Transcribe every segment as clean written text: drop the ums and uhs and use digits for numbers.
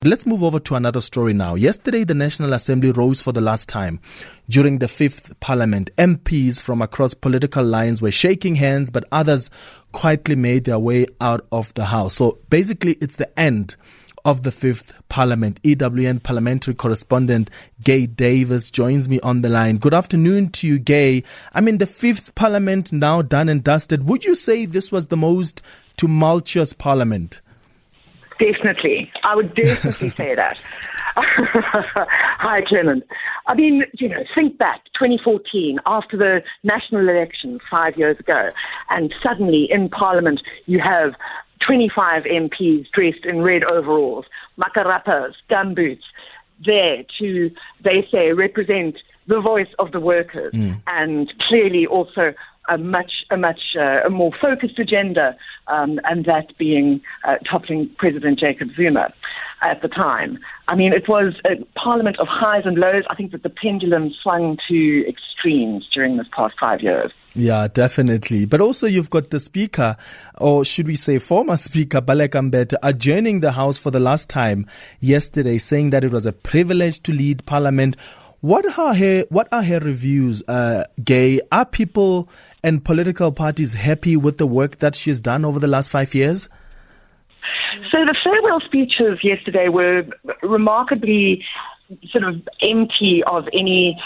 let's move over to another story now. Yesterday, the National Assembly rose for the last time. During the Fifth Parliament, MPs from across political lines were shaking hands, but others quietly made their way out of the House. So basically, it's the end of the Fifth Parliament. EWN parliamentary correspondent Gay Davis joins me on the line. Good afternoon to you, Gay. I mean, the Fifth Parliament now done and dusted. Would you say this was the most tumultuous Parliament? Definitely. I would definitely say that. Hi, Clement. I mean, think back, 2014, after the national election 5 years ago, and suddenly in Parliament you have 25 MPs dressed in red overalls, makarapas, gumboots, there to, they say, represent the voice of the workers, and clearly also a much more focused agenda, and that being toppling President Jacob Zuma at the time. I mean, it was a parliament of highs and lows. I think that the pendulum swung to extremes during this past 5 years. Yeah, definitely. But also you've got the Speaker, or should we say former Speaker, Baleka Mbete, adjourning the House for the last time yesterday, saying that it was a privilege to lead Parliament. What are her reviews, Gay? Are people and political parties happy with the work that she's done over the last 5 years? So the farewell speeches yesterday were remarkably sort of empty of any,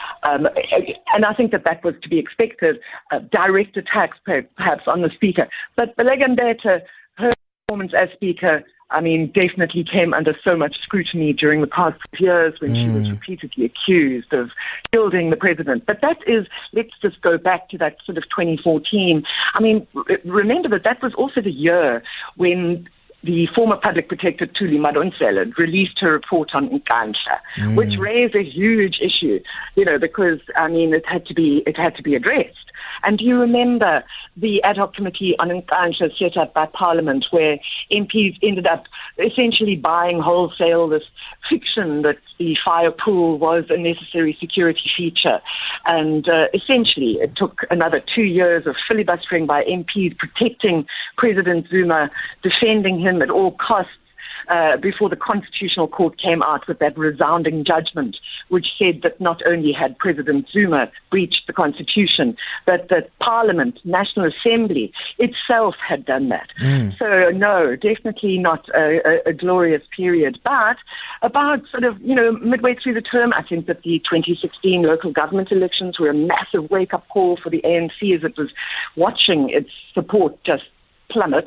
and I think that was to be expected, direct attacks perhaps on the Speaker. But Baleka Mbete, her performance as Speaker, I mean, definitely came under so much scrutiny during the past years when she was repeatedly accused of shielding the president. But that is, let's just go back to that sort of 2014. I mean, remember that was also the year when the former public protector Thuli Madonsela released her report on Nkandla, which raised a huge issue, because I mean it had to be addressed. And do you remember the ad hoc committee on Nkandla set up by Parliament, where MPs ended up essentially buying wholesale this fiction that the fire pool was a necessary security feature, and essentially it took another 2 years of filibustering by MPs protecting President Zuma, defending him at all costs, before the Constitutional Court came out with that resounding judgment, which said that not only had President Zuma breached the Constitution, but that Parliament, National Assembly itself had done that. So no, definitely not a glorious period. But about sort of, midway through the term, I think that the 2016 local government elections were a massive wake-up call for the ANC as it was watching its support just plummet,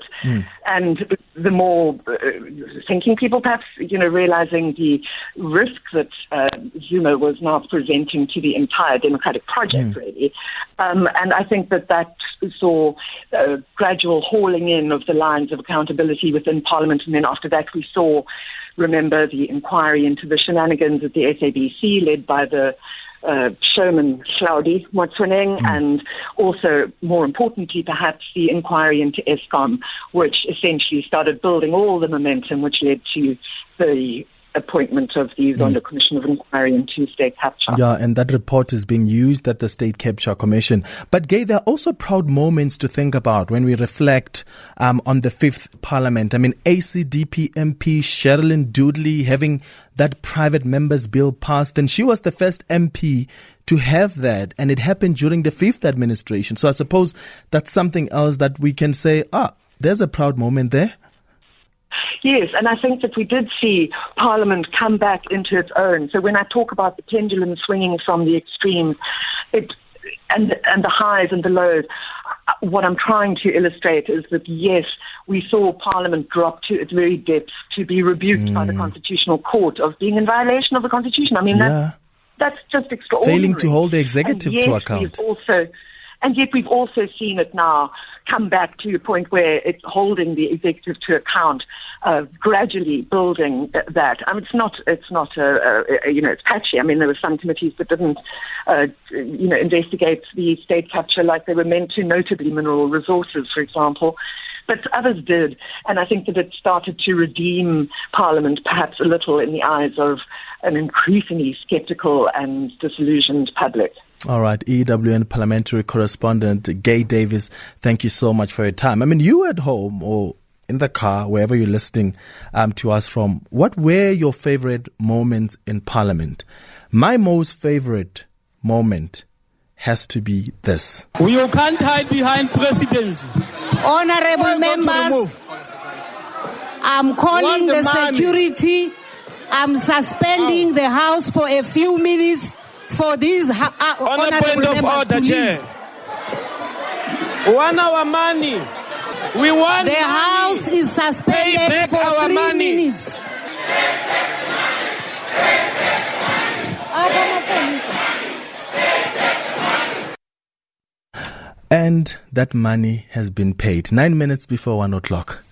and the more thinking people perhaps, realizing the risk that Zuma was now presenting to the entire democratic project, really. And I think that saw a gradual hauling in of the lines of accountability within Parliament, and then after that we saw, remember, the inquiry into the shenanigans at the SABC led by the showman Hlaudi Motsoeneng, and also, more importantly perhaps, the inquiry into Eskom, which essentially started building all the momentum which led to the appointment of the Zondo Commission of Inquiry into State Capture. Yeah, and that report is being used at the State Capture Commission. But Gay, there are also proud moments to think about when we reflect on the Fifth Parliament. I mean, ACDP MP Sherilyn Doodley having that private members bill passed, and she was the first MP to have that, and it happened during the Fifth administration. So I suppose that's something else that we can say, there's a proud moment there. Yes, and I think that we did see Parliament come back into its own. So when I talk about the pendulum swinging from the extremes, and the highs and the lows, what I'm trying to illustrate is that, yes, we saw Parliament drop to its very depths to be rebuked by the Constitutional Court of being in violation of the Constitution. I mean, that's just extraordinary. Failing to hold the executive to account. And yet we've also seen it now come back to a point where it's holding the executive to account, gradually building that. I mean, it's patchy. I mean, there were some committees that didn't, investigate the state capture like they were meant to, notably mineral resources, for example. But others did, and I think that it started to redeem Parliament perhaps a little in the eyes of an increasingly sceptical and disillusioned public. All right, EWN parliamentary correspondent Gay Davis, thank you so much for your time. I mean, you at home, or in the car, wherever you're listening to us from, what were your favorite moments in Parliament? My most favorite moment has to be this. You can't hide behind presidency. Honorable members, I'm calling the security. I'm suspending the House for a few minutes for these honorable members to leave. 1 hour money. We want the House is suspended for 3 minutes. And that money has been paid 9 minutes before 1 o'clock.